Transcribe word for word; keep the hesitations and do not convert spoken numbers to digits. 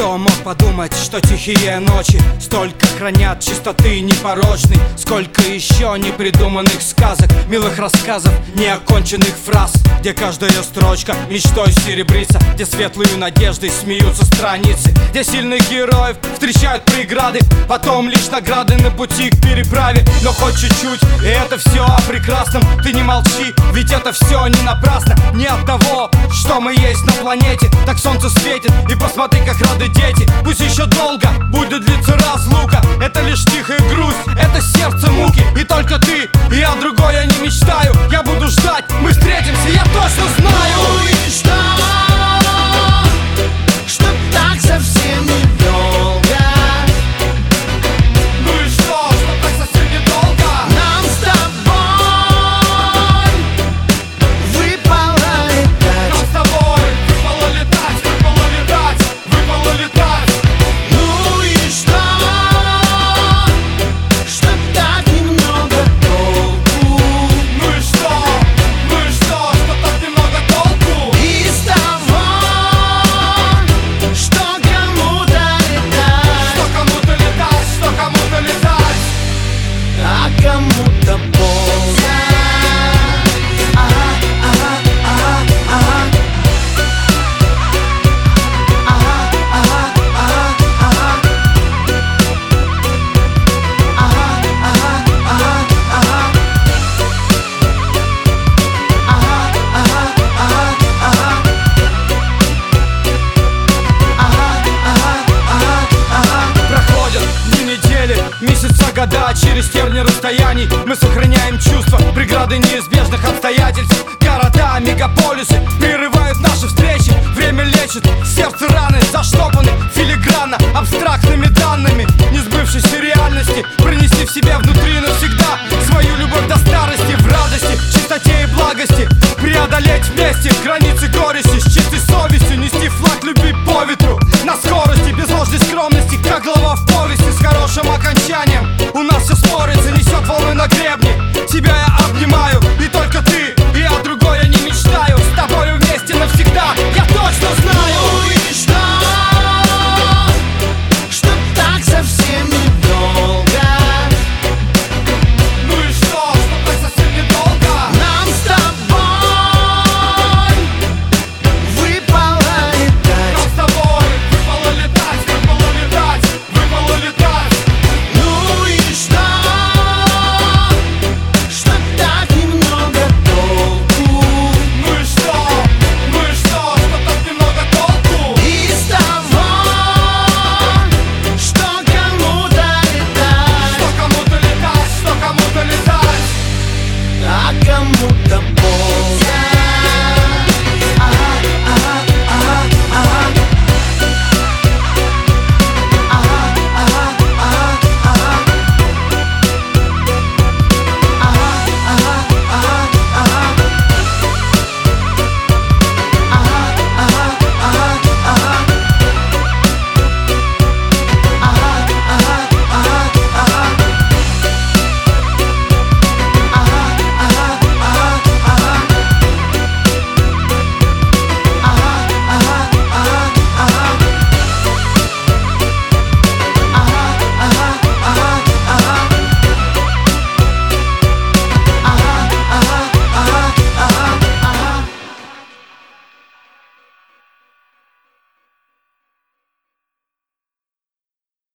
Кто мог подумать, что тихие ночи столько хранят чистоты непорочной? Сколько еще непридуманных сказок, милых рассказов, неоконченных фраз, где каждая строчка мечтой серебрится, где светлые надежды смеются страницы, где сильных героев встречают преграды, потом лишь награды на пути к переправе. Но хоть чуть-чуть, и это все о прекрасном. Ты не молчи, ведь это все не напрасно. Не от того, что мы есть на планете, так солнце светит, и посмотри, как рады дети. Пусть еще долго будет длиться разлука, это лишь тихая грусть, это сердце муки. И только ты, и я другой, я не мечтаю. Я буду ждать, мы встретимся, я точно знаю. Ну и что? Что так совсем недолго? Ну и что, что так совсем недолго? Нам с тобой выпало летать. Нам с тобой выпало летать, выпало летать, выпало летать. Ну и что? Что так немного толку? Ну и что, ну и что, что так немного толку? Из того, что кому-то летать, Что кому-то летать, что кому-то летать. а кому-то ползать. Ага, ага, ага, ага. Ага, ага, ага, ага. Ага, ага, ага, ага. Ага, ага, ага, ага. Ага, ага, ага, ага. Проходят дни, недели, месяца, года. Через терни расстояний мы сохраняем чувства. Преграды неизбежных обстоятельств. Города, мегаполисы прерывают наши встречи. Время лечит, сердце раны заштопаны филигранно абстрактными данными несбывшейся реальности. Пронести в себе внутри навсегда свою любовь до старости, в радости, чистоте и благости. Преодолеть вместе границы горести, с чистой совестью нести флаг любви по ветру. На скорости, без ложной скромности, как глава в повести с хорошим окончанием. У нас все спорится, несет волны на гребне. Тебя я обнимаю, и только ты, и я другой, я не мечтаю. С тобою вместе навсегда, я точно знаю. Ну и что? Что так совсем недолго? Ну и что, что так совсем недолго? Нам с тобой выпало летать. Нам с тобой выпало летать, выпало летать, выпало летать. Ну и что? Что так немного толку? Ну и что, ну и что, что так немного толку? Из того, что кому-то летать, Что кому-то летать, что кому-то летать. а кому-то